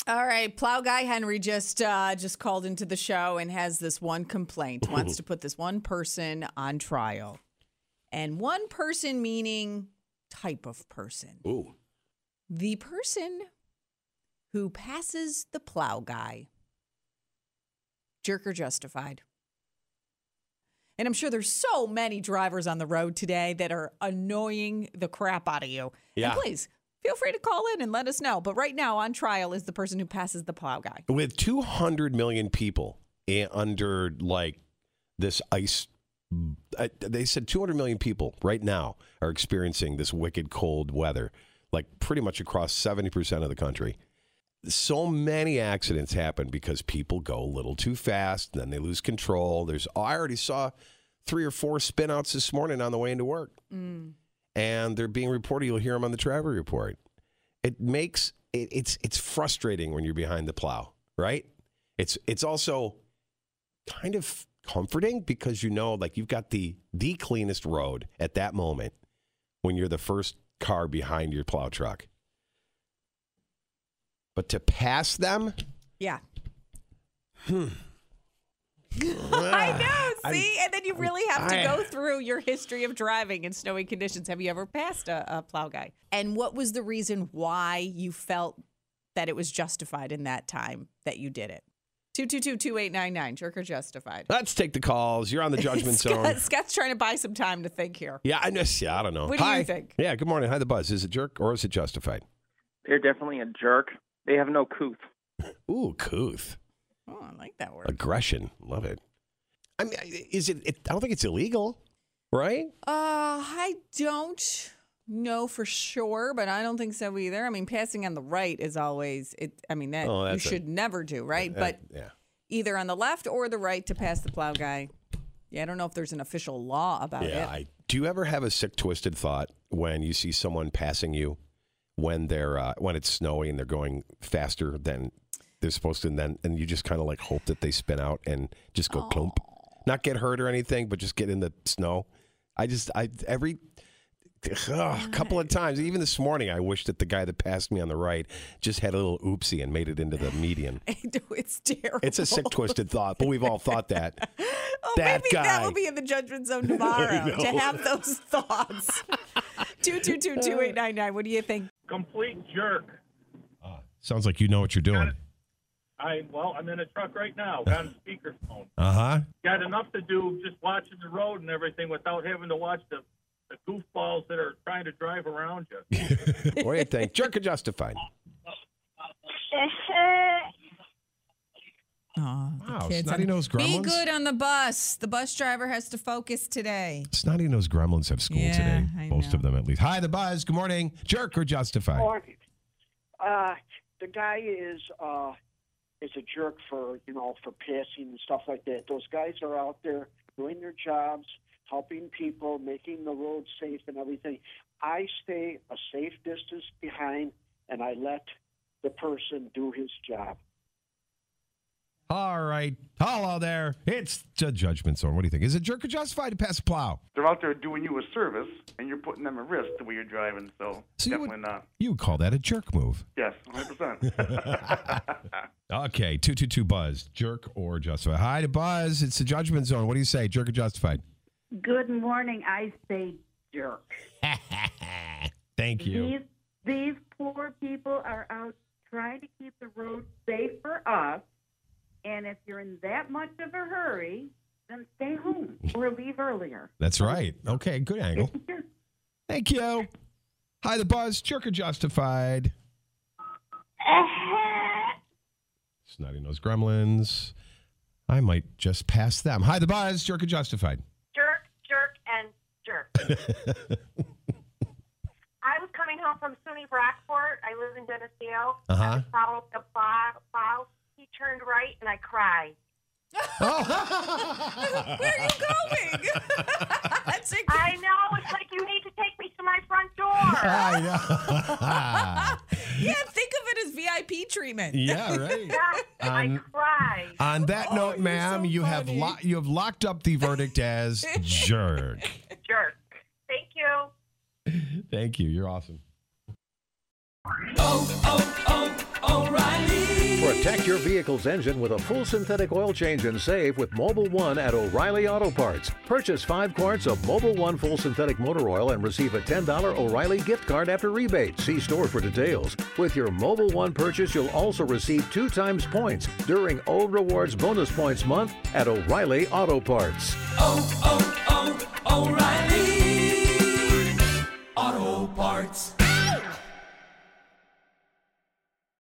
All right, Plow Guy Henry just called into the show and has this one complaint. Wants to put this one person on trial. And one person meaning type of person. Ooh. The person who passes the plow guy. Jerk or justified? And I'm sure there's so many drivers on the road today that are annoying the crap out of you. Yeah. And please, feel free to call in and let us know. But right now on trial is the person who passes the plow guy. With 200 million people under like this ice, they said 200 million people right now are experiencing this wicked cold weather, like pretty much across 70% of the country. So many accidents happen because people go a little too fast, and then they lose control. I already saw 3 or 4 spinouts this morning on the way into work. And they're being reported. You'll hear them on the Travel Report. It makes it's frustrating when you're behind the plow, right? It's also kind of comforting because you know, like, you've got the cleanest road at that moment when you're the first car behind your plow truck. But to pass them, yeah. I know, see? And then you really have to go through your history of driving in snowy conditions. Have you ever passed a plow guy? And what was the reason why you felt that it was justified in that time that you did it? 222-2899, jerk or justified? Let's take the calls. You're on the judgment zone. Scott's trying to buy some time to think here. Yeah, I don't know. What do you think? Yeah, good morning. Hi, The Buzz. Is it jerk or is it justified? They're definitely a jerk. They have no couth. Ooh, couth. Oh, I like that word. Aggression. Love it. I mean, is it? I don't think it's illegal, right? I don't know for sure, but I don't think so either. I mean, passing on the right is always that you should never do, right? But either on the left or the right to pass the plow guy. Yeah, I don't know if there's an official law about it. Do you ever have a sick, twisted thought when you see someone passing you when it's snowy and they're going faster than they're supposed to, and you just kind of like hope that they spin out and just go clump, not get hurt or anything, but just get in the snow? Every couple of times, even this morning, I wish that the guy that passed me on the right just had a little oopsie and made it into the median. It's terrible. It's a sick, twisted thought, but we've all thought that. Maybe that will be in the judgment zone tomorrow to have those thoughts. 222-2899. What do you think? Complete jerk. Sounds like you know what you're doing. I'm in a truck right now. Got a speakerphone. Uh-huh. Got enough to do just watching the road and everything without having to watch the goofballs that are trying to drive around you. What do you think? Jerk or justified? Oh, wow, Snotty-nosed gremlins. Be good on the bus. The bus driver has to focus today. Snotty-nosed gremlins have school today. Most of them, at least. Hi, The Buzz. Good morning. Jerk or justified? Morning. The guy is a jerk for passing and stuff like that. Those guys are out there doing their jobs, helping people, making the road safe and everything. I stay a safe distance behind, and I let the person do his job. All right. Hello there. It's the Judgment Zone. What do you think? Is it jerk or justified to pass a plow? They're out there doing you a service, and you're putting them at risk the way you're driving, so definitely not. You would call that a jerk move. Yes, 100%. Okay, 222-BUZZ. Jerk or justified? Hi to Buzz. It's the Judgment Zone. What do you say, jerk or justified? Good morning. I say jerk. Thank you. These poor people are out trying to keep the road safe for us. And if you're in that much of a hurry, then stay home or leave earlier. That's right. Okay, good angle. Thank you. Hi, The Buzz. Jerk or justified? Snotty-nosed gremlins. I might just pass them. Hi, The Buzz. Jerk or justified? Jerk, and jerk. I was coming home from SUNY Brockport. I live in Geneseo. I was following the plow. He turned right, and I cried. Where are you going? I know. It's like you need to take me to my front door. I know. Yeah, think of it as VIP treatment. Yeah, right. Yeah, I cried. On that note, ma'am, so you have locked up the verdict as jerk. Jerk. Thank you. Thank you. You're awesome. O'Reilly. Protect your vehicle's engine with a full synthetic oil change and save with Mobil 1 at O'Reilly Auto Parts. Purchase 5 quarts of Mobil 1 full synthetic motor oil and receive a $10 O'Reilly gift card after rebate. See store for details. With your Mobil 1 purchase, you'll also receive 2 times points during O Rewards Bonus Points Month at O'Reilly Auto Parts.